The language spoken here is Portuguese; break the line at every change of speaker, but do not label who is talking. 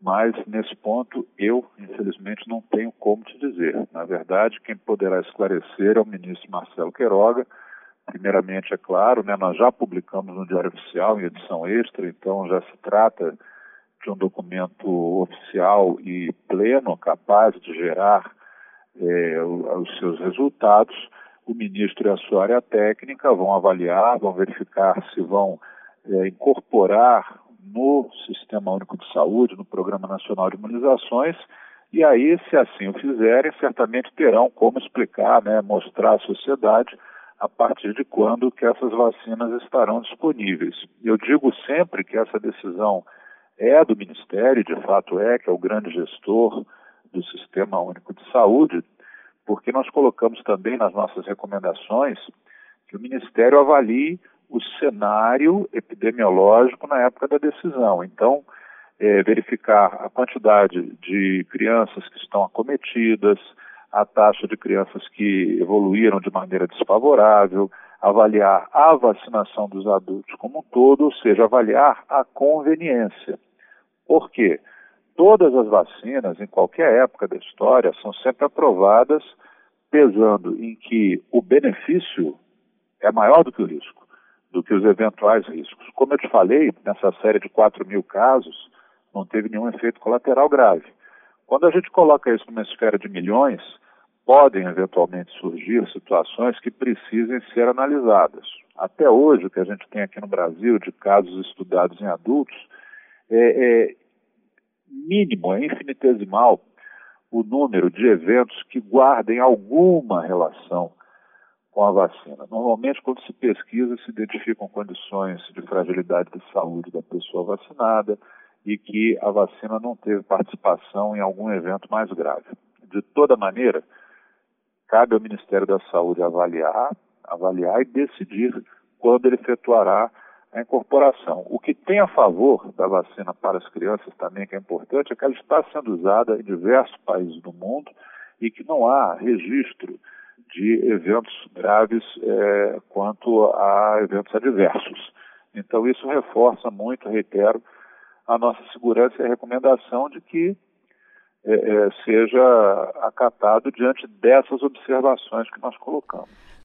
mas nesse ponto eu, infelizmente, não tenho como te dizer. Na verdade, quem poderá esclarecer é o ministro Marcelo Queiroga. Primeiramente, é claro, nós já publicamos no Diário Oficial, em edição extra, então já se trata de um documento oficial e pleno, capaz de gerar os seus resultados. O ministro e a sua área técnica vão avaliar, vão verificar se vão incorporar no Sistema Único de Saúde, no Programa Nacional de Imunizações, e aí, se assim o fizerem, certamente terão como explicar, mostrar à sociedade a partir de quando que essas vacinas estarão disponíveis. Eu digo sempre que essa decisão é do Ministério, de fato que é o grande gestor do Sistema Único de Saúde, porque nós colocamos também nas nossas recomendações que o Ministério avalie o cenário epidemiológico na época da decisão. Então, verificar a quantidade de crianças que estão acometidas, a taxa de crianças que evoluíram de maneira desfavorável, avaliar a vacinação dos adultos como um todo, ou seja, avaliar a conveniência. Por quê? Todas as vacinas, em qualquer época da história, são sempre aprovadas pesando em que o benefício é maior do que o risco, do que os eventuais riscos. Como eu te falei, nessa série de 4.000 casos, não teve nenhum efeito colateral grave. Quando a gente coloca isso numa esfera de milhões, podem eventualmente surgir situações que precisem ser analisadas. Até hoje, o que a gente tem aqui no Brasil de casos estudados em adultos é mínimo, é infinitesimal o número de eventos que guardem alguma relação com a vacina. Normalmente, quando se pesquisa, se identificam condições de fragilidade de saúde da pessoa vacinada e que a vacina não teve participação em algum evento mais grave. De toda maneira, cabe ao Ministério da Saúde avaliar e decidir quando ele efetuará a incorporação. O que tem a favor da vacina para as crianças também, que é importante, é que ela está sendo usada em diversos países do mundo e que não há registro de eventos graves quanto a eventos adversos. Então isso reforça muito, reitero, a nossa segurança e a recomendação de que seja acatado diante dessas observações que nós colocamos.